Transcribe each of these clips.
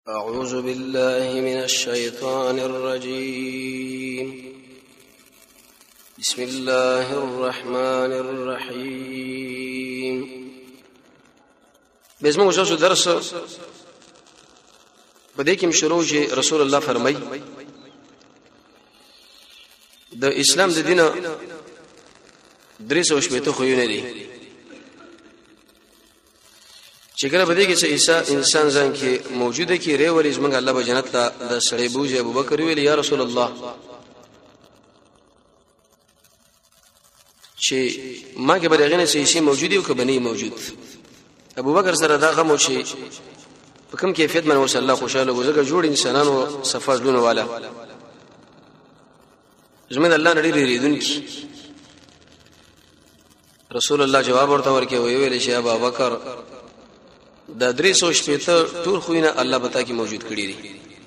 أعوذ بالله من الشيطان الرجيم. بسم الله الرحمن الرحيم. بسم الله درس بدې کې شروع شي. رسول الله فرمای د اسلام د دینه درس او شپته خوونه دي چې کله بده کې چې انسان ځان کې موجوده کې ری ولې زمونږ الله به جنت ته د سړی بوجي ابوبکر ویل یا رسول الله چې ما کې برغنه شي موجودي او کبني موجود. ابوبکر سره دا غمو چې په کوم کیفیت باندې وصلی الله خوشاله وزګه جوړ انسانانو صفاجلونه والا زمونږ الله نړۍ ریدون کی. رسول الله جواب ورته ورکړي ویل چې ابوبکر دا درې سو شپته ټول خوینه الله بتا کې موجود کړی دي.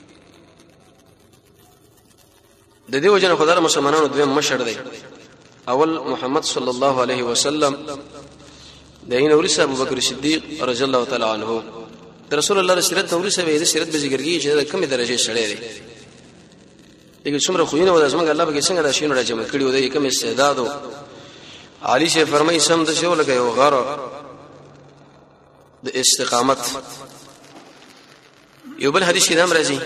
د دې وجنه خدای مسلمانانو دویم مشر دی. اول محمد صلی الله علیه وسلم دین ورث ابوبکر صدیق رضی الله تعالی عنہ. رسول الله سیرت ورث به د سیرت به ذکرږي چې د کومه درجه سره دی. دغه څومره خوینه و زمونږ الله به څنګه دا شینو راجمع کړی و د کوم استعداد علی شه فرمای سم د شو لګي او غره د استقامت. یو بل حدیث کې نام راځي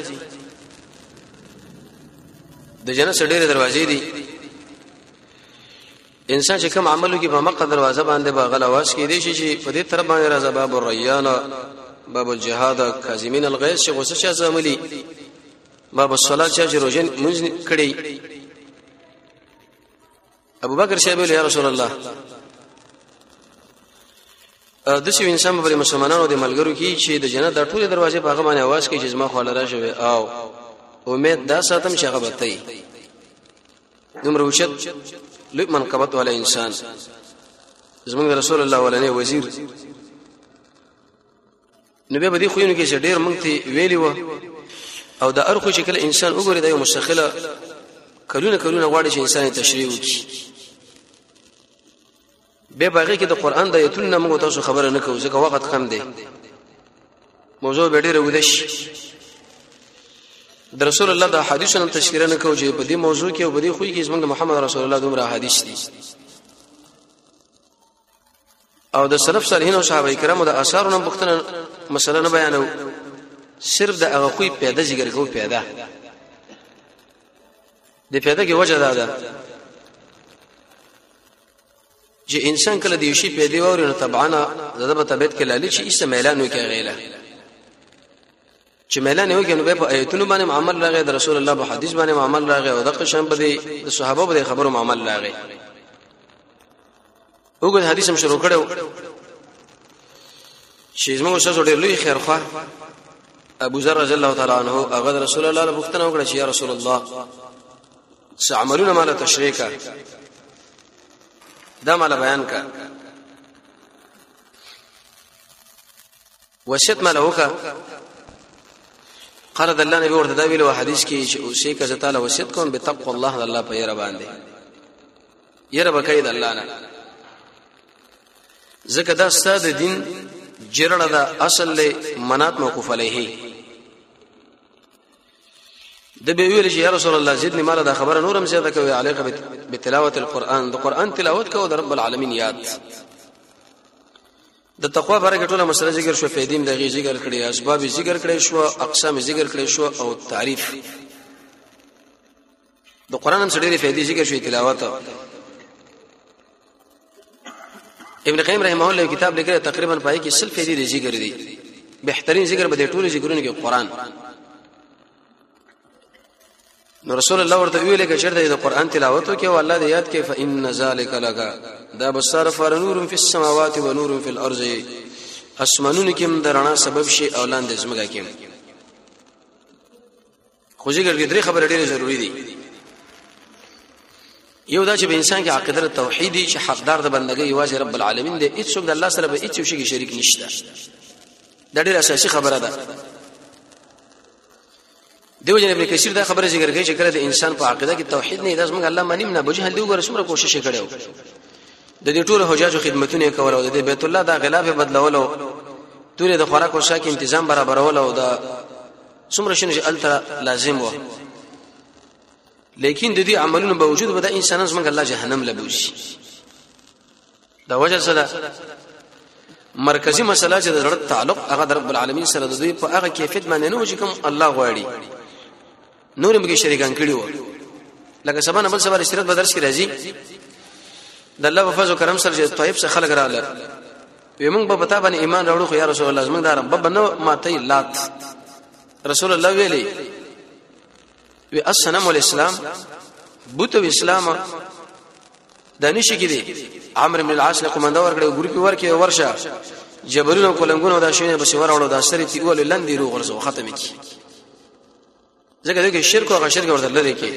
د جنت ډېرې دروازې دي. انسان چې کوم عملو کې په مقه دروازه باندې باغل आवाज کې دي چې په دې طرف باندې راځي باب الریان، باب الجهاد، کاظمین الغیظ، چې غوسه شي عملی، باب الصلاه چې روزن منځ کړي. ابوبکر صاحب یا رسول الله د څو انسان په مسلمانانو د ملګرو کې چې د جنت د ټولې دروازې په هغه باندې आवाज کوي چې زما خو لاره شوی او امید دا ساتم چې هغه بتای دومره وشت لوی منقبت ولا انسان زمونږ رسول الله ولنه وزیر نبی بدی خوینو کې چې ډیر مونږ ته ویلی و او د ارخو چې کله انسان وګوري د یو مستقله کلونه غواړي چې انسان تشریح وکړي. به باغی کې د قران د ایتونه موږ تاسو خبره نه کوو ځکه وخت کم دی. موضوع به ډیره ودش د رسول الله د حدیثونو تشکیره نه کوو چې په دې موضوع کې او په دې خو کې زمونږ محمد رسول الله دومره حدیث دي او د سلف صالحین او صحابه کرامو د آثارونو بوختنه مسله نه بیانو. صرف د هغه خو پیدا ذکر کوو. پیدا د پیدا کې وجه ده چې انسان کله دی شي پیدا ووري نو طبعا زده په طبيعت کې لالي چې ایسه ميلان وکي غیله چې ميلان وکي نو په آیتونو باندې عمل راغی، د رسول الله په حدیث باندې عمل راغی او د قشم په د صحابه په خبرو عمل راغی. وګور حدیث هم شروع کړو چې زموږ سره ډېر لوی خیرخوا ابو ذر رضی الله تعالی عنہ هغه رسول الله له پوښتنه وکړه چې یا رسول الله سعملون ما لا تشریکا دا مال بیان کا وصیت مال وکا. قال د الله نبی ورته دا ویلو حدیث کې چې اوسې کزه تعالی وصیت کوم به تقوا الله الله په یره باندې یره بکید الله نه زکه دا ستاسو دین جرړه دا اصل له منات موقوف علیه. د به ویل چې یا رسول الله زدنی مال دا خبره نورم زیاده کوي علیکه بتلاوت القرآن، د قرآن تلاوت کوو د رب العالمین یاد. د تقوا باره کې ټوله مسله ذکر شو، فیدیم دغه ذکر کړي، اسباب ذکر کړي شو، اقسام ذکر کړي شو او تعریف د قرآن هم ډېرې فائدې ذکر شوې. تلاوت ابن قیم رحمه الله کتاب لیکلی تقریبا پای کې 100 فائدې ذکر دي. بهترین ذکر به د ټولو ذکرونو کې قرآن. نو رسول الله ورته ویل کې چرته د قران تلاوت وکي او الله دې یاد کې فإن ذلک لک دا بصار فنور فی السماوات و نور فی الارض اسمانون کې درنا سبب شي اولان د زمګه کې. خو ځکه درې خبره ډېره ضروری دي. یو دا چې په انسان کې عقیده توحیدی چې حقدار د بندګۍ یوازې رب العالمین دی، هیڅ څوک د الله سره به هیڅ شي شریک نشته. دا ډېره اساسي خبره ده. دیو جن ابن کثیر دا خبره ذکر کوي چې کله د انسان په عقیده کې توحید نه لازم الله مانیم نه بوجه دی وګوره څومره کوشش کړو د دې ټول حجاجو خدمتونه کول او د بیت الله دا غلاف بدلول او ټول د خوراک او شاک تنظیم برابرول او د څومره شنه چې الته لازم و لیکن د دې عملونو باوجود به د انسانان څنګه الله جهنم لبوشي دا وجه سره مرکزی مسله چې د زړه تعلق هغه د رب العالمین سره د دوی په هغه کیفیت باندې نه و چې کوم الله غواړي نور موږ شریکان کړي وو لکه سبا نه بل سبا اشتراک به درس کې راځي د الله په فضل او کرم سره چې طيب څخه خلق رااله موږ په پتا باندې ایمان راوړو خو یا رسول الله زموږ د رب بنو ماته لات رسول الله ویلي وی السلام والاسلام بوت اسلام دانش کې دي عمرو بن العاص له کومنده ورکړو ګروپ ورکې ورشه جبرونو کولنګونو دا شینه بس وراوړو دا سره تی ول لندې رو غرزو ختم کی ځکه دغه شرک او غشرک ورته لري کې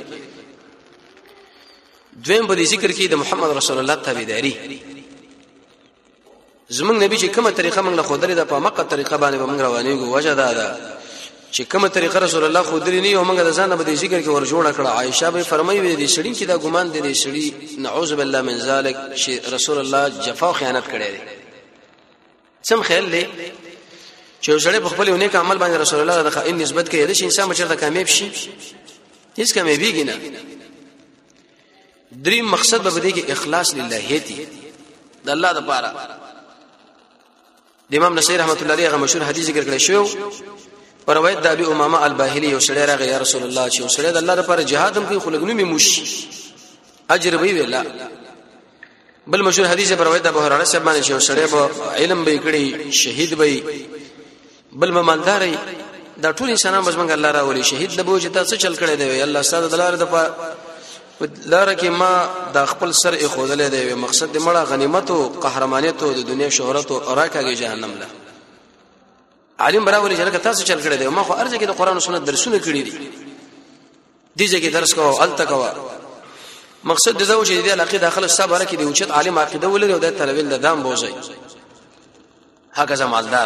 دویم په ذکر کې د محمد رسول الله تابعداري زمونږ نبی چې کومه طریقه موږ له خودري د پامقه طریقه باندې موږ روانيږو وجه ده چې کومه طریقه رسول الله خودري نه او موږ د ځان په ذکر کې ور جوړ کړه عائشه به فرمایي دي سړي چې دا ګمان دي سړي نعوذ بالله من ذلک چې رسول الله جفا او خیانت کړي دي سم خیال لې چې سړي په خپل یو نیک عمل باندې رسول الله د خائن نسبت کوي د انسان مچرته کامیاب شي هیڅ کامیابیږي نه دریم مقصد به دې کې اخلاص للهیتی د الله لپاره د امام نصیر رحمت الله علیه هغه مشهور حدیث ذکر کړی شو پر روایت د ابي امامه الباهلي یو سړی راغی یا رسول الله چې سړی د الله لپاره جهاد هم کوي خلګنو می موشي اجر به ویلا بل مشهور حدیث پر روایت د ابو هريره صاحب باندې چې سړی به علم به کړي شهید به بل مالداري دا ټول انسانان بزمنګ الله راولي شهید د بوج تاسو چل کړي دی الله ستاسو د لار د لار کې ما د خپل سر خودلې دی مقصد د مړه غنیمت او قهرمانیت او د دنیا شهرت او راکاږي جهنم له عالم براولي چې تاسو چل کړي دی ما خو ارزه کې د قران او سنت درسونه کړي دي دې کې درس کوو الته کوو مقصد د زوج دې علاقه داخله صبر کې دی او چې عالم عقیده ولري او د طلبل د دام بوزي هغه مالدار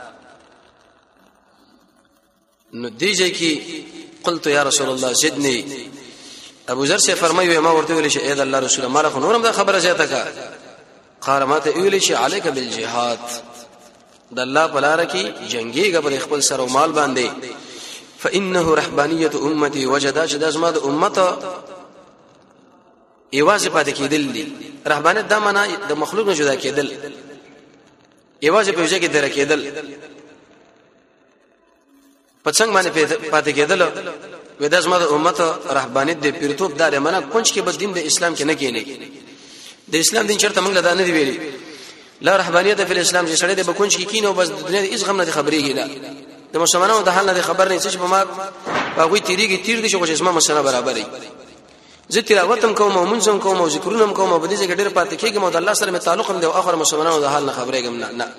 نو دیږي کې قلت یا رسول الله زدني ابو ذر سے فرمایي ما ورته ویل شي اې الله رسول الله مالک نورم دا خبره زیاته کا قال ما ته ویل شي عليك بالجهاد د الله بلاره کې جنگيګه پر خپل سر او مال باندې فانه رهبانيه امتي وجدا چې د اسماء د امت ایواز پاتې کېدل دي رهبانيت د معنا د مخلوق نه جدا کېدل ایواز په وجه کې در کېدل پڅنګ باندې پاتې کېدل ودا اسماء د امت رهبانيت د پیرتوب دار معنا کونج کې بد دین د اسلام کې نه کېني د اسلام دین چرته موږ لا نه دی ویلي لا رهبانيت په اسلام چې سړی د بکونج کې کینو بس د دنیا هیڅ غم نه خبرېږي لا د مسلمانانو د حال نه خبر نه چې په ما هغه تیریږي تیر دي چې اسمه مسله برابرې زه تلاوتم کوم او منځم کوم او ذکرونم کوم او بده ځای ډېر پاتې کېږم او د الله سره مې تعلق هم دی او اخر مسلمانانو د حال نه خبرېږم نه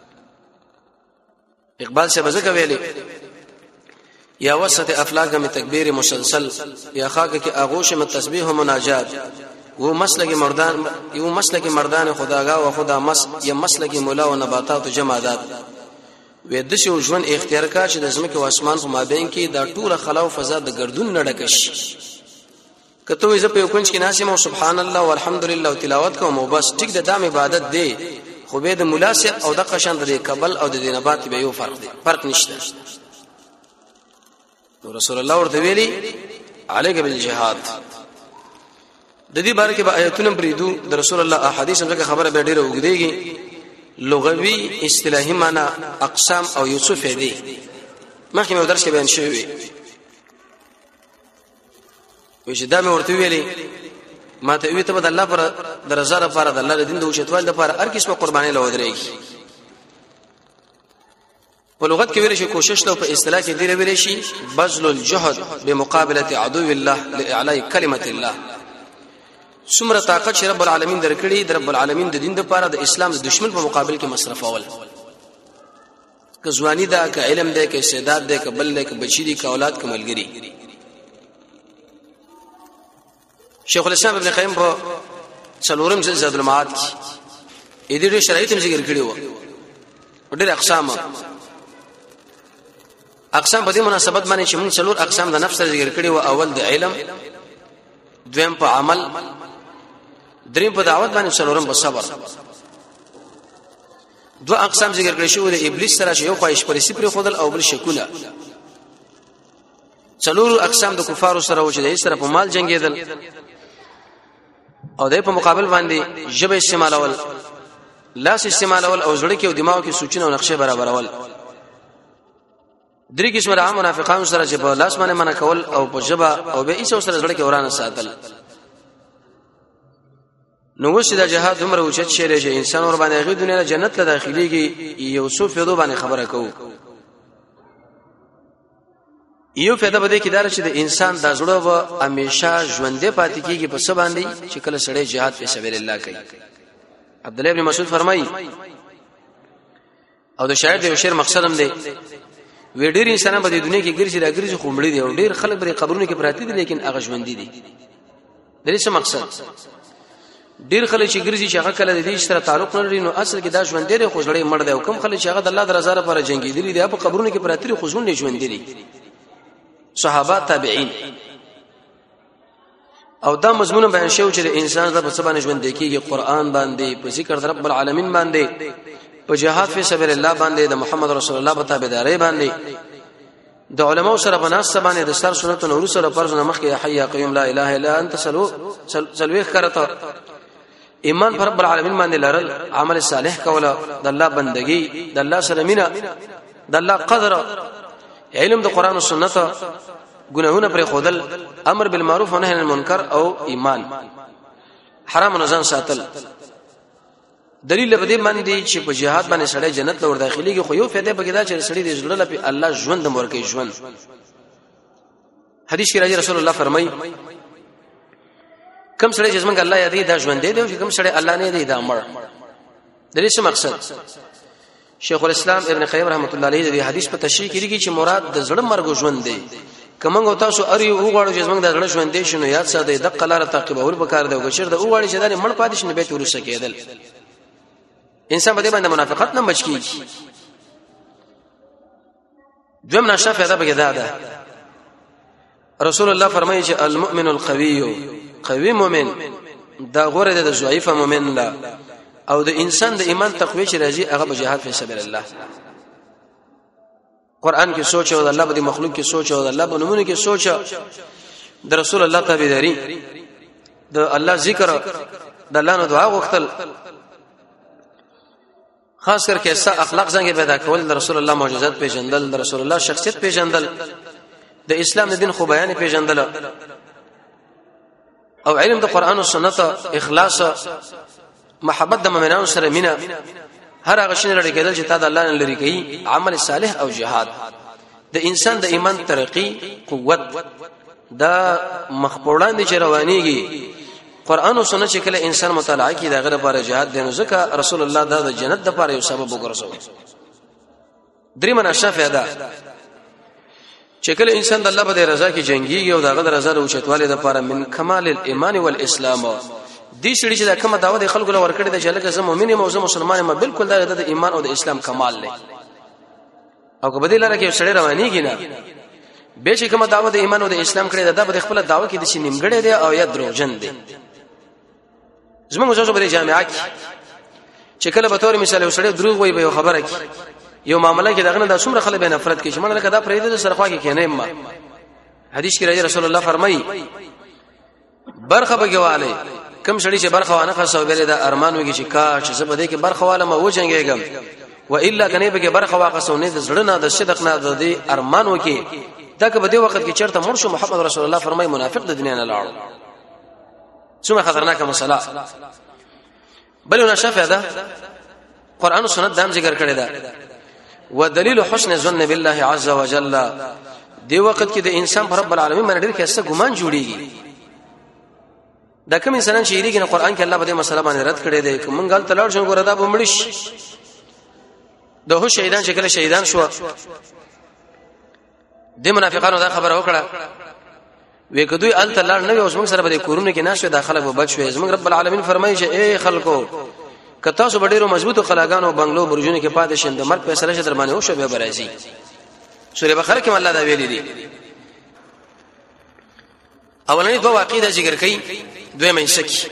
اقبال سے بزګه ویلي یا وسط افلاک میں تکبیر مسلسل یا خاک کی آغوش میں تسبیح و مناجات وہ مسلک مردان خداگاه و خدا مس یا مسلک مولا و نباتات و جمادات و د شو ژوند اختیار کا چې د زمکه او اسمان په مابین کې دا ټول خلا او فضا د ګردون نډکش کته یې په کونج کې ناسم او سبحان الله والحمدلله او تلاوت کوم او بس ټیک د دام عبادت دی خو به د ملاسه او د قشند د قبل او د دینبات به یو فرق نشته رسول الله ورته ویلي عليك بالجهاد د دې باره کې به آیتونه بریدو د رسول الله احادیث هم څنګه خبره به ډیره وګديږي لغوي اصطلاحي معنا اقسام او یوسف دي مخکې مې درس کې بیان شوی وي چې دا مې ورته ویلي ما ته وی ته د الله پر درزه لپاره د الله دین د اوچتوال لپاره هر قسمه قرباني لودريږي په لغت کې ویل شي کوشش له په اصطلاح کې دی ویل شي بذل الجهد بمقابله عدو الله لاعلاء كلمه الله څومره طاقت چې رب العالمین درکړي د رب العالمین د دین لپاره د اسلام د دشمن په مقابل کې مصرف اول که ځواني ده که علم ده که استعداد ده که بل ده که بچی دي که اولاد که ملګری شیخ الاسلام ابن قیم په څلورم جلد زاد المعاد کې دې شرایط هم ذکر کړی وو ډېر اقسام په دې مناسبت باندې چې موږ څلور اقسام د نفس ذکر کړی وو اول د علم دویم په عمل دریم په دعوت باندې څلورم په صبر دو اقسام ذکر کړی شو د ابلیس سره چې یو خواهش پرستی پر خودل او بل شکونه څلور اقسام د کفارو سره و چې د سره په مال جنگیدل او د په مقابل باندې ژبه استعمالول، لاس استعمالول او زړه کې او دماغ کې سوچنه او نقشه برابرول. درې قسمه عام منافقانو سره چې په لاس باندې منع کول او په ژبه او به ایسو سره زړه کې ورانه ساتل. نو وش د جهاد عمر او چت شری چې انسان ور باندې غي دنیا جنت له داخليږي یوسف یدو باندې خبره کوو. یو فائدہ بده کې دار چې د انسان د زړه و همیشه ژوندې پاتې کیږي په څه باندې چې کله سړی jihad په سبیل الله کوي. عبد الله ابن مسعود فرمایي او د شاعر د شعر مقصد هم دی وی ډیر انسانان په دنیا کې ګرځي دا ګرځي خومړي دي او ډیر خلک په قبرونو کې پراته دي لیکن هغه ژوندې دي. د دې څه مقصد؟ ډیر خلک چې ګرځي چې هغه کله د دې سره تعلق نه لري نو اصل کې دا ژوندې دي خو ځړې مړ دي او کوم خلک چې هغه د الله د رضا لپاره جنگي دي په قبرونو کې پراته دي خو ژوندې ژوندې دي. صحابه تابعین او دا مضمون بیان شو چې انسان رب سبحانه ژوند کېږي قرآن باندې په ذکر د رب العالمین باندې په جهاد فی سبیل الله باندې د محمد رسول الله په تابعداري باندې د علماء سره بناس باندې د سر سنت نور سره فرض نه مخکې حي یا قیوم لا اله الا انت سلوخ کرته ایمان پر رب العالمین باندې لرل عمل صالح کوله د الله بندگی د الله سره مینا د الله قدر علم د قران او سنت ګناهونه پر خودل امر بالمعروف و نهی عن المنکر او ایمان حرام نه ځان ساتل. دلیل په دې باندې چې په jihad باندې سړی جنت لور داخليږي خو یو فائدې پکې دا چې سړی د ژوند په الله ژوند مرګي ژوند. حدیث کې راځي رسول الله فرمایي کوم سړی چې څنګه الله یادې دا ژوند دی او کوم سړی الله نه دی دا مړ. د دې څه مقصد؟ شیخ الاسلام ابن قیم رحمت الله علیه د حدیث په تشریح کې چې مراد د زړه مرګ ژوند دی. کومه تاسو اری وګړو چې څنګه د زړه ژوند دی شنو یاد ساده د قلاره تعقیب اور په کار دی او شر د وګړي چې د مړ پاتې شنو به تورسه کېدل. انسان په دې باندې منافقت نه بچ کیږي. دویم نشه فائدہ به ده رسول الله فرمایي چې المؤمن القوي قوي مؤمن دا غوره د ضعیف مؤمن لا او د انسان د ایمان تقوی چې راځي هغه په جهاد فی سبیل الله. قران کې سوچ او د الله په مخلوق کې سوچ او د الله په نمونه کې سوچ د رسول الله تابعداري د الله ذکر د الله نو دعا غوښتل خاص کر کې اخلاق څنګه پیدا کول د رسول الله معجزات پیژندل د رسول الله شخصیت پیژندل د اسلام د دین خو بیان پیژندل او علم د قران او سنت اخلاص محبت د مؤمنانو سره مینا هر هغه شی لري کېدل چې تا د الله نه لري کوي عمل صالح او jihad د انسان د ایمان ترقی قوت دا مخپوړان دي چې روانيږي قران او سنت چې کله انسان مطالعه کوي دا غره لپاره jihad دی نو ځکه رسول الله دا د جنت لپاره یو سبب وګرځوي. درې مناشه فائدہ چې کله انسان د الله په رضا کې جنگي او دا غره رضا او چتواله لپاره من کمال الايمان والاسلام دې شړي چې دا کومه دعوت خلکو له ورکړې د چې لکه زه مؤمن یم او زه مسلمان یم بالکل دا د ایمان او د اسلام کمال دی. او که بدیل لري کې سړی روانيږي نه به چې کومه دعوت د ایمان او د اسلام کړي دا به خپل دعوت کې د شي نیمګړې دی او یا دروغجن دی. زموږ ځو په جامعه کې چې کله به تور مثال وسړی دروغ وایي به خبره کې یو معاملې کې دغه د څومره خلک به نفرت کوي چې مونږ لکه دا پرې د سرخوا کې کېنه ما حدیث کې راځي رسول الله فرمایي برخه بګواله کم شړی چې برخه وانه خاصه ویل دا ارمان وږي چې کاش چې په دې کې برخه واله ما وځنګېګم و الا کنه به کې برخه واقعونه د زړه نه د صدق نه د دې ارمان وکي دا که په دې وخت کې چرته مرشد محمد رسول الله فرمایي منافق د دنیا نه لاړ څومره خطرناکه مسله. بلونه شفه ده قران او سنت دام ذکر کړی دا ودلیل حسن ظن بالله عز وجل دی وخت کې د انسان پر رب العالمین باندې ډېر کیسه ګمان جوړیږي. دا کوم انسان چې یریږي نه قران کې الله په دې مسله باندې رد کړی دی کوم غلط تلاړ شو ګره دا بمړش دغه شهیدان شکل شهیدان شو د منافقانو دا خبره وکړه وې کدوې ال تلاړ نه اوس موږ سره به کورونه کې ناشو داخله وبد شوې زموږ رب العالمین فرمایي چې اے خلکو کته سو ډېرو مضبوطو خلاګانو بنگلو برجونو کې پاتې شند مرګ فیصله شي درمانه او شو به برازي سورې بقره کې الله دا ویلي دي. اولنی دوه واقعې ذکر کړي دویمه شکی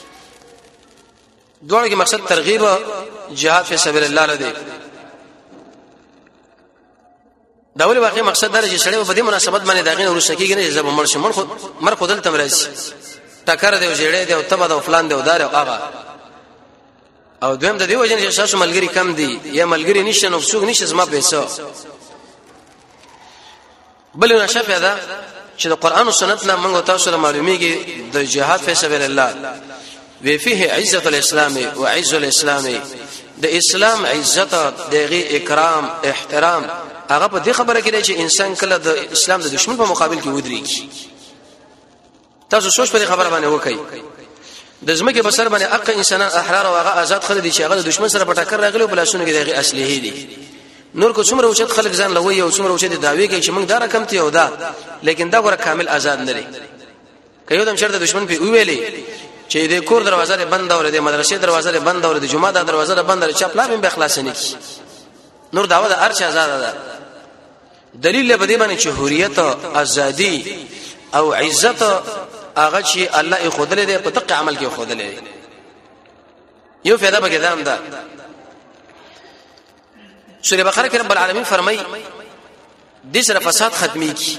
دوه کې مقصد ترغیب جهاد فی سبیل الله لده دا ولې واقعي مقصد دا چې سړی په دې مناسبت باندې داغین ورسره کېږي نه زب مر خو دلته مرسي ټکر دی او جړې دی او تبه د فلان دی او دار او هغه او دویم د دې وجه چې شاسو ملګری کم دی یا ملګری نشه نو څوک نشه زما پیسو بل نشه پیدا چې د قران او سنت نه موږ تاسو ته معلومیږي د جهاد فی سبیل الله وی فيه عزت الاسلام و عز الاسلام د اسلام عزت دغه اکرام احترام هغه په دې خبره کې چې انسان کله د اسلام د دشمن په مقابل کې ودرېږي تاسو سوچ په خبره باندې وکړئ د زمکه بسر باندې حق انسانان احرار او هغه آزاد خلک دي چې هغه د دشمن سره په ټکر راغلي په لاسونو کې دغه اصلي دي نور کو څومره اوچت خلک ځان لوي او څومره اوچت دعوی کوي چې موږ دا رقم ته یو دا لیکن دا غره کامل آزاد نه لري کيو دم شرط دشمن په ویلې چې د کور دروازه بند اور د مدرسې دروازه بند اور د جمعه د دروازه بند لري چې خپل به خلاص نه کی نور داوا د ارچ آزاد ده دلیل به دې باندې چې حریت ازادي او عزت هغه چې الله یې خودلې ده په تق عمل کې خودلې یو فائدہ به کدام ده سورہ بقره کې رب العالمین فرمای د سره فساد ختمي کی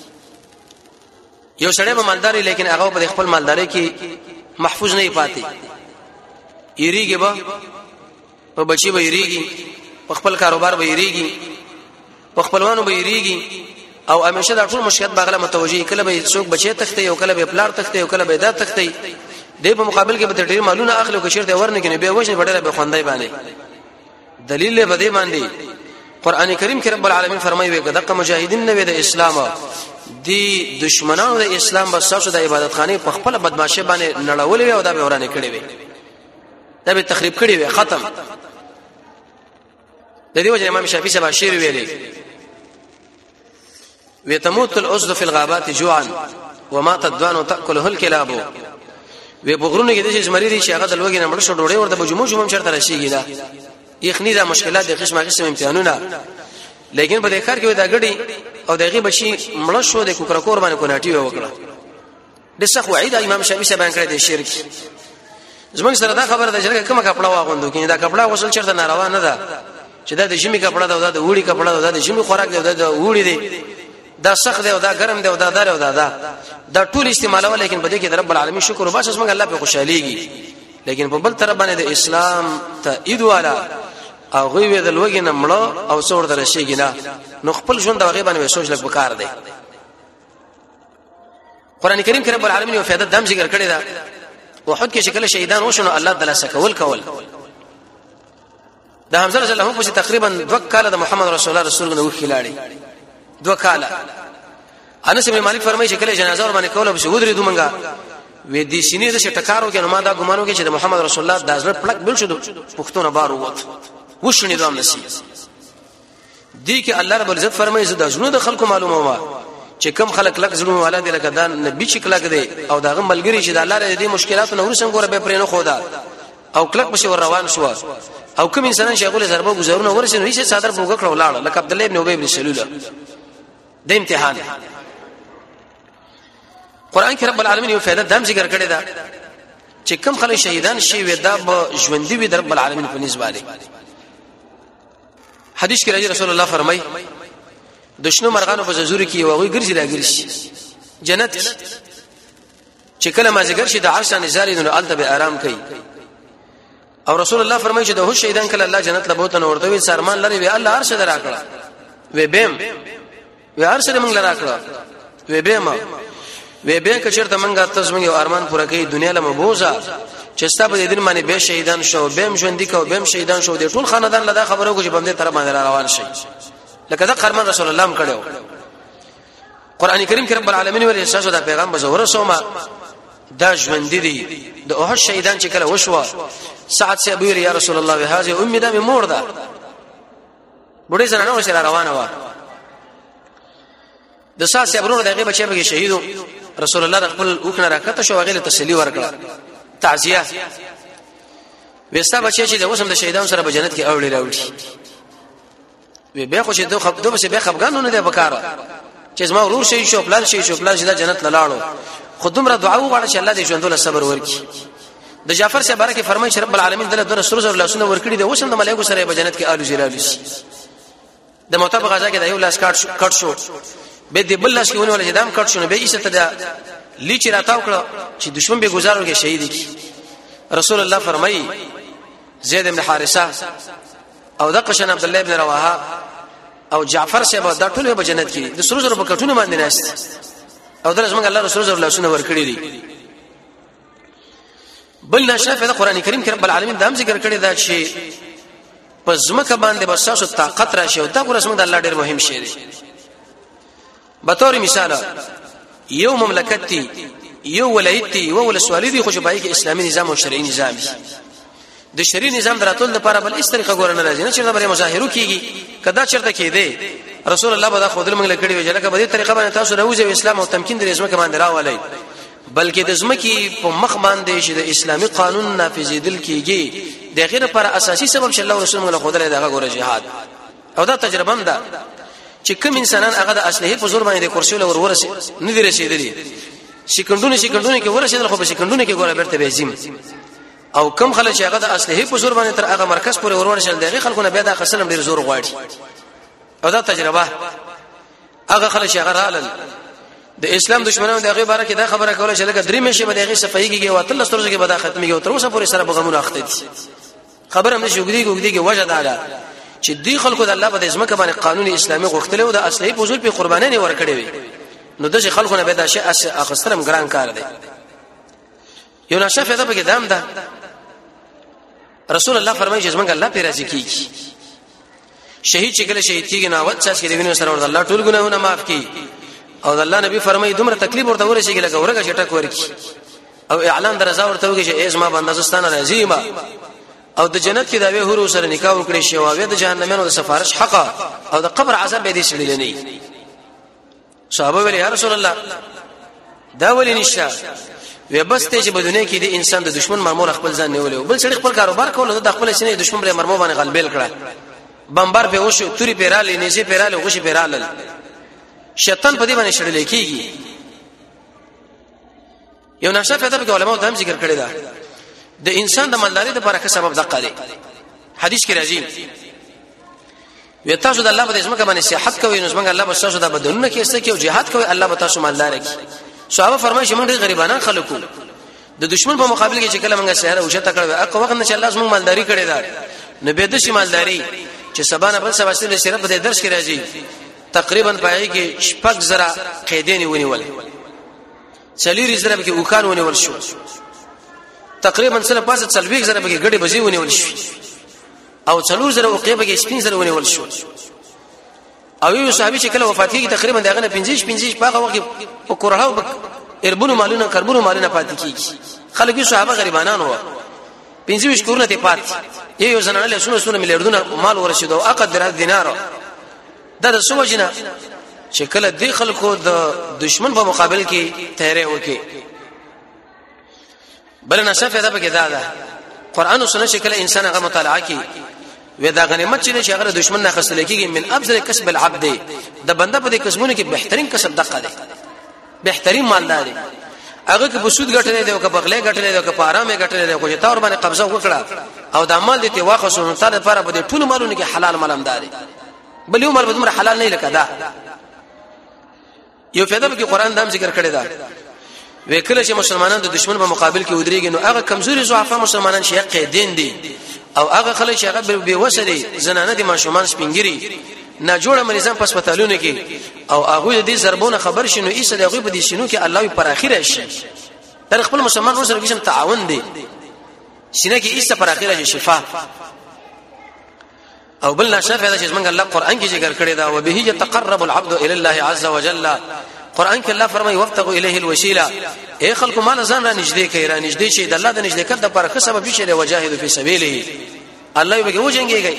یو سړی به مالداري لیکن هغه په خپل مالداري کې محفوظ نه پاتې یریږي به په بچي به یریږي په خپل کاروبار به یریږي په خپلوانو به یریږي او همیشه دا ټول مشکلات باغله متوجي کله به څوک بچي تخته او کله به پلار تخته او کله به دا تخته دی په مقابل کې به ډېر مالونه اخلي او کشرته ورنه کې به وښنه وړه به خوندای باندې دلیل به دې باندې قران کریم کې رب العالمین فرمایي دغه مجاهدین نه د اسلام دی دشمنانو د اسلام بس تاسو د عبادت خانه په خپل بدمعشي باندې نړولې او دا به ورانه کړې وي دا به تخریب کړې وي ختم د دې وجه امام شافعي صاحب شعر ویلي وتموت الاسد في الغابات جوعا ومات الدوان تاكله الكلاب و بغرونه کې د زمری شي هغه د لوګي نه مړ شو ډوړې ورته بجمو شرط راشيږي دا یخنی دا مشکلات د قسمه قسم امتحانونه لیکن په دې کار کې دا غړي او دغه بچي مړ شو د کوکرکور باندې کوناټي وکړه د څخه وعید امام شافعي صاحب باندې کړی د شرک زمونږ سره دا خبره ده چې کومه کپڑا واغوندو کې دا کپڑا غسل چرته ناروا نه ده چې دا د ژمي کپڑا ده او دا د وړي کپڑا ده د ژمي خوراک ده او دا د وړي ده دا سخت ده او دا ګرم ده او دا دار او دا ټول استعمالول لیکن په دې کې د رب العالمین شکر او باسه څنګه الله په خوشاليږي لیکن په بل طرف باندې د اسلام تایید والا او غوی د لوګي نه مړو او څور درشيږي نه نو خپل ژوند د غیبانه به سوچ لګ وکړ دی قران کریم کې رب العالمین یو فائدہ دم ذکر کړی دا وحد کې شکل شهیدان وشنو الله تعالی سکول کول د حمزه رضی الله عنه په تقریبا 2 کال د محمد رسول الله رسول الله وکیلاړي 2 کال انس بن مالک فرمایي چې کله جنازه ور باندې کوله به ودرې دومنګا وې دي سینې د شټکارو کې نو ما دا ګمانو کې چې د محمد رسول الله د ازر پلک بل شو پښتون بار ووت وښنی دوام نسی دي کې الله رب العزت فرمایي زه د ژوند د خلکو معلومه ما چې کم خلک لک زړه والا دي لکه دا نبی چې کلک دی او دا غم ملګری چې د الله ر دې مشکلات نو ورسنګ ور به پرې نه خودا او کلک بشه ور روان شو او کوم انسان شغله ضربه گزارونه ورسنه هیڅ صادر بوګ کړه ولاړ لکه عبد الله ابن ابي بن سلول د امتحان قران کې رب العالمین یو فائدہ دم ذکر کړی دا چې کم خلک شهیدان شي ودا به ژوندۍ وي د رب العالمین په نسبت حدیث کې رسول الله فرمای دشنو مرغانو په زوري کې وغوي ګرځي راګرځي جنت چې کله ما ذکر شي د عرش نزالین نو الته به آرام کوي او رسول الله فرمایي چې د هو شهیدان کله الله جنت لبوت نو ورته وي سرمان لري وی الله عرش دراکړه وی بهم وی عرش دې موږ لراکړه وی بهم وی به کچرته موږ تاسو موږ ارمان پوره کوي دنیا له مبوزه چې ستاسو د دین باندې به شهیدان شو بهم ژوند کو بهم شهیدان شو د ټول خاندان له خبرو کو چې باندې طرف باندې روان شي لکه دا قرمان رسول الله هم کړو قران کریم کې رب العالمین ولې اساس د پیغام بزور سوما دا ژوند دي د اوه شهیدان چې کله وشوا سعد سے ابو یا رسول الله هذه امي دا مور ده بډې سره نو سره روانه و د سعد سے ابرو دغه بچي به شهیدو رسول الله خپل وکنه راکته شو غیله تسلی ورکړه تعزیه وستا بچي چې د وسم د شهیدانو سره په جنت کې اوړي راوړي وی به خو چې دوه به به خفغانو نه ده بکاره چې زما ورور شي شو پلان شي شو پلان چې د جنت لاړو خودمره دعا وغواړه چې الله دې ژوندول صبر ورکړي د جعفر سے بارکه فرمایي چې رب العالمین دله د رسول الله سنت ورکړي د وسم د ملائکه سره په جنت کې آلو جلال شي د موته په غزا کې د یو لاس کټ شو به د بل لاس کې ونه ولې دام کټ شو به ایسته د لیچ راتاو کړ چې دشمن به گزارو کې شهید کی رسول الله فرمایي زید بن حارثه او د قشن عبد الله بن رواحه او جعفر صاحب دا ټول به جنت کې د سرو زرو په کټونو باندې ناست او درځ موږ الله رسول الله سنت ورکړي دي بل نشافه د قران کریم کې رب العالمین دا هم ذکر کړی دا چې په زمکه باندې بساسو طاقت راشي او دا قرآن د الله ډېر مهم شی دی به تور مثال یو مملکت دی یو ولایت دی یو ولسوالی دی خو شپای کې اسلامي نظام او شرعي نظام دی د شرعي نظام دراتول لپاره بل اس طریقه ګورنه راځي نه چې دا بری مظاهرو کیږي کدا چرته کېده رسول الله به خود موږ لکړي ویل کړه په دې طریقه باندې تاسو راوځي اسلام او تمکین د زمکه باندې راولای بلکې د زمکی په مخ باندې چې د اسلامي قانون نافذیدل کیږي د غیر پر اساسي سبب چې الله رسول الله خدای دغه ګوره جهاد او دا تجربه ده چې کوم انسانان هغه د اصلي په زور باندې کرسي له ورورسي نه دي رسیدلي سکندونه کې ورسیدل خو په سکندونه کې ګوره برته بهزم او کم خلک چې هغه د اصلي په زور باندې تر هغه مرکز پورې ورورشل دغه خلکونه بیا د خسلم ډیر زور غواړي او دا تجربه هغه خلک چې هغه رالل د اسلام دشمنانو دغه باره کې دا خبره کوله چې لکه درې مشه به دغه صفایږي او تل ستورځ کې به دا ختمي او تر اوسه پورې سره بغمون اخته دي خبره هم شوګدي وجه دا چې دی خلکو د الله په ځمکه باندې قانوني اسلامي غوښتل او د اصلي په زور په قرباني ورکړي وي نو د خلکو به دا شی اخسترم ګران کار دی یو نشافه ده په دام ده رسول الله فرمایي چې څنګه الله په راضي کیږي شهید چې کله شهید کیږي نو وڅ چې ویني سره ورته الله ټول ګناهونه معاف کړي او الله نبی فرمایي دومره تکلیف ورته ورشي لکه ورګه شټک ورکی او اعلان درزا ورته وکړي چې ایز ما بندازستانه راځي ما او د جنت کې دا به هورو سره نکاح وکړي شي او د جهنمونو د سفارش حق او د قبر عذاب به دي شړل نه صحابه ویل یا رسول الله دا ولې نشه وې بس ته چې بدونه کې د انسان د دشمن مرمور خپل ځان نیولې بل څړي خپل کاروبار کول د خپل سینې دشمن پر مرمو باندې غلبېل کړه بمبار په وشو توري پیراله نيزي پیراله غشي پیراله شیطان په دې باندې شړل کېږي یو نشه په دغه علماء د هم ذکر کړی دا د انسان د مالداري د برکت سبب دقه دی حدیث کې راځي وي تاسو د الله په اسمه باندې صحت کوي نو څنګه الله به تاسو د بدنونه کې استه کې او jihad کوي الله به تاسو مالدار کی صحابه فرمایي چې موږ غریبانان خلکو د دشمن په مقابل کې چې کله موږ سهره او شته کړو اقا وخت نه چې الله زموږ مالداري کړی دا نه به د شي مالداري چې سبانه بل سبا ستل سره په درس کې راځي تقریبا پای کې شپږ زره قیدین ونیول چلیری زره به کې وکان ونیول شو تقریبا سره پاسه څلويک زره به کې غړي بزي ونیول شو او څلور زره او قیبه کې سپین زره ونیول شو او یو صحابي چې کله وفات کیږي تقریبا دغه نه 15 په هغه وخت په کورهاو اربونو مالونه کربونو مالونه پاتې کیږي خلک صحابه غریبانان وو 15 کورونه ته پات یو زنانه له سونه میلیارډونه مال ورسېدو اقدر دینار دا د سوجنه چې کله د خلکو د دشمن په مقابل کې تیرې وکي بل نه شفه ده به دا قران او سنت شکل انسان هغه مطالعه کوي و دا غنیمت چې هغه دشمن نه خسته کیږي من افضل کسب العبد د بنده په دې کسبونو کې بهترین کسب دقه ده بهترین مالدار دی هغه کې بسود غټلې دی او کې بغلې غټلې دی او کې پارامه غټلې دی او چې تور باندې قبضه وکړه او د مال دې ته واخصو تعالی لپاره په دې ټول مالونو کې حلال مالمدار دی بل یو مال به حلال نه لکه دا یو فائدہ به قرآن دام ذکر کړی دا وکړه چې مسلمانان د دشمن په مقابل کې ودرېږي نو هغه کمزوري ضعفا مسلمانان شي قیدین دي او هغه خلک چې هغه به وسري زنانه دي ماشومان سپینګری نه جوړه مریضان پس پتالونه کې او هغه دې ضربونه خبر شنو ایسه دغه په دې شنو کې الله پر اخره شي تر خپل مسلمان سره کوم تعاون دي شنه کې ایسه پر اخره شفا او بل نشافه چې څنګه الله قران کې ذکر کړی دا وبه يتقرب العبد الى الله عز وجل قران کې الله فرمایي وقتغوا الیه الوسیله اے خلق مال ځان را نږدې کوي را نږدې شي د الله د نږدې کړه د پر سبب شي له وجاهد فی سبیله الله یې به وجنګيږي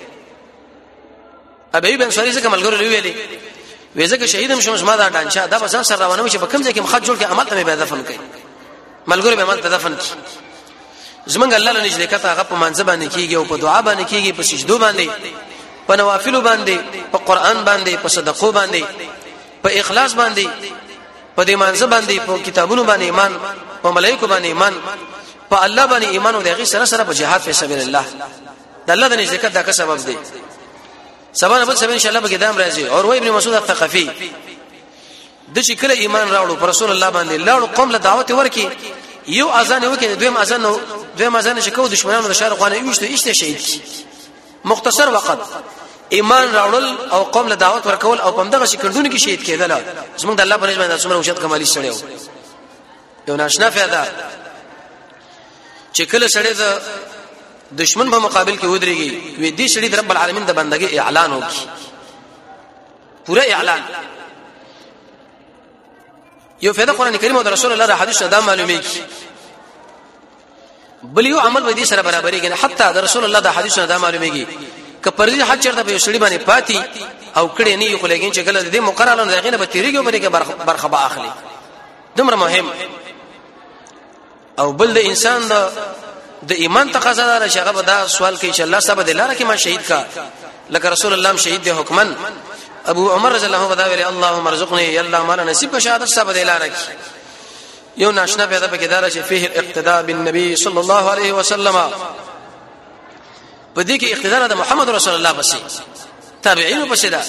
ابي بن سوري څخه ملګرو ویلي وېزه شهیدم شمس ما دا ډانچا دا بس سره روانه شي په کوم ځای کې مخ جوړ کې عمل ته به دفن کوي ملګرو به عمل ته دفن کوي زمونږ الله له نږدې کته هغه په منځ باندې کیږي او په دعا باندې کیږي په سجدو باندې په نوافل باندې په قران باندې په صدقو باندې په اخلاص باندې په دې منځ باندې په کتابونو باندې ایمان په ملائکه باندې ایمان په الله باندې ایمان او دغه سره سره په جهاد په سبیل الله د الله د نږدې کته دا سبب دی سبا نبل سبا ان شاء الله به قدام راځي اور وای ابن مسعود الثقفي د چې کله ایمان راوړو پر رسول الله باندې لاړو قوم له دعوت ورکی یو اذان وکړي دویم اذان شکو دشمنانو د شارق وانه ایشته شهید مختصر وخت ایمان راوړل او قوم له دعوت ورکول او پم دغه سکندونو کې شهید کېدل زموږ د الله په نسبت باندې څومره اوشت کمالي سړیو یو ناشنا فایده چې کله سړی د دشمن په مقابل کې ودرېږي وې دې سړي د رب العالمین د بندګۍ اعلان وکړي پورا اعلان یو فایده قران کریم او رسول الله د حدیث دا معلومه کی بل یو عمل به دې سره برابرې کنه حتی د رسول الله د حدیث دا معلومه کی ک پرځي حج چرته په سړي باندې پاتې او کړي نه یو خلګین چې کله دې مقرره نه غینه به تیریږي باندې کې برخه به اخلي دومره مهم او بل د انسان د ایمان تقاضا ده چې هغه دا سوال کوي چې الله سبحانه د لاره کې ما شهید کا لکه رسول الله شهید دی حکمن ابو عمر رضی الله عنه بداوی اللهم ارزقني یا الله ما نصیب کا شهادت سبحانه د لاره کې یو ناشنا پیدا پکې دار چې فيه الاقتداء بالنبي صلی الله علیه وسلم په دې کې اقتداء د محمد رسول الله بسې تابعین بسې ده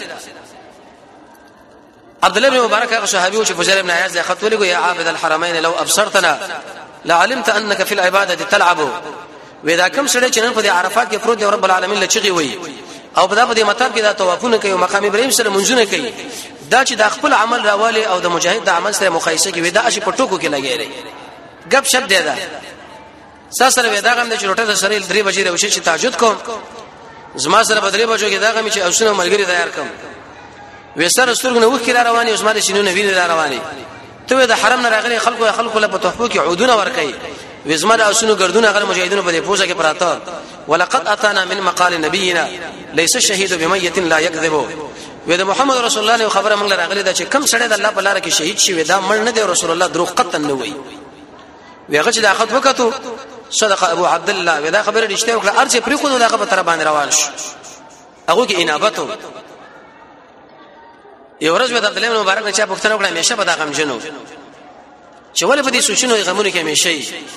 عبد الله بن مبارک هغه صحابي او چې فجر ابن عياض خط ولګو یا عابد الحرمين لو ابصرتنا لعلمت انك في العباده تلعب واذا كم سړی چې نن په عرفات کې پروت دی رب العالمین لچغي وي او په دې مطلب کې دا توافونه کوي مقام ابراهيم سره منځونه کوي دا چې د خپل عمل راواله او د مجاهد د عمل سره مقایسه کوي دا شي په ټوکو کې لګیږي غب شپ دی دا سره ودا غم د چروټه سره 3 بجې راوشي چې تهجد کوم زما سره بدري بجو کې دا غم چې اوسنه ملګری تیار کوم وسره سترګنه وخت را رواني عثمان شینونه ویني را رواني ته د حرم نه راغلي خلکو له په تحفو کې عودونه ورکي وزمر اوسنو ګردونه غل مجاهدونو په دې پوزه کې پراته ولقد اتانا من مقال نبينا ليس الشهيد بميت لا يكذب ودا محمد رسول الله خبره موږ راغلي دا چې کم سړی د الله په لار کې شهید شي ودا مړ نه دی رسول الله دروغ قطن نه وي ویغه چې دا خط وکړو صدق ابو عبد الله ودا خبره رښتیا وکړه ارچه پرې خو دغه په تر باندې روان شو هغه کې انابته یو ورځ د عبد الله مبارک نه چا پوښتنه وکړه همیشه په دا غم جنو چې ولې په دې سوچونو غمونه کې همیشه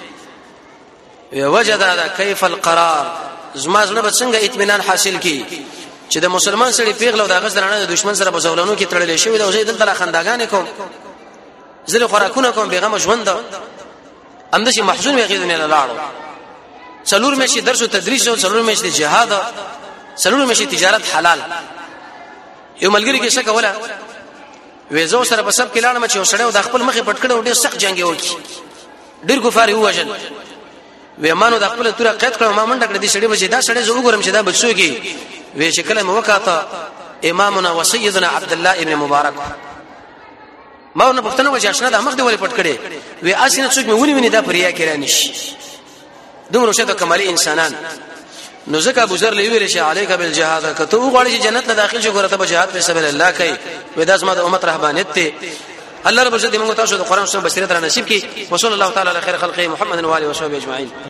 وجد دا كيف القرار زما زړه به څنګه اطمینان حاصل کی چې د مسلمان سړي پیغله او د غزرانه د دشمن سره بزولانو کې تړلې شوی دا زه دلته خنداګانې کوم زله خوراکونه کوم بیغمه ژوند اندشي محزون وي غیدنه لاړو څلور مې شي درس او تدریس او څلور مې شي جهاد څلور مې شي تجارت حلال یو ملګری کې څه کوله وېزو سره په سب کې لاړم چې وسړیو د خپل مخې پټ کړو ډېر سخت جنگ وکړي ډېر کفار یو وژن وېمانو د خپل توره قید کړو ما منډه کړې دي سړی بچي دا سړی زه وګورم چې دا بچو کې وې چې کله موقعه امامنا وسيدنا عبد الله ابن مبارک ما نه پښتنه وجه آشنا د مخ دی ولې پټ کړي وې اسینه څوک مې ونی دا پریا کړی نشي دومره شته کمالي انسانان نو ځکه ابو ذر لوي رشه عليك بالجهاد کته وغواړي چې جنت ته داخل شي ګورته به جهاد په سبیل الله کوي وې داس ما د امت رهبانيت ته الله رب عزت موږ تاسو د قران سره بصیرت را نصیب کړي وصلی الله تعالی علی خیر خلقه محمد و علیه و صحبه اجمعین